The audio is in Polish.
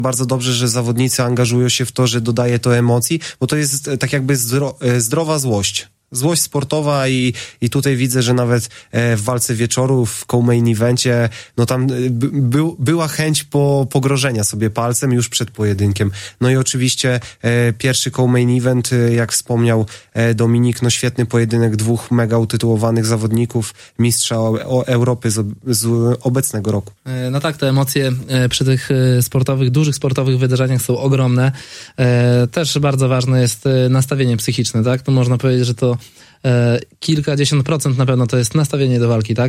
Bardzo dobrze, że zawodnicy angażują się w to, że dodaje to emocji, bo to jest tak jakby zdrowa złość. Złość sportowa i tutaj widzę, że nawet w walce wieczoru, w co-main evencie, no tam była chęć pogrożenia sobie palcem już przed pojedynkiem. No i oczywiście pierwszy co-main event, jak wspomniał Dominik, no świetny pojedynek dwóch mega utytułowanych zawodników, mistrza Europy z obecnego roku. No tak, te emocje przy tych dużych sportowych wydarzeniach są ogromne. Też bardzo ważne jest nastawienie psychiczne, tak? To można powiedzieć, że to kilkadziesiąt procent na pewno to jest nastawienie do walki, tak?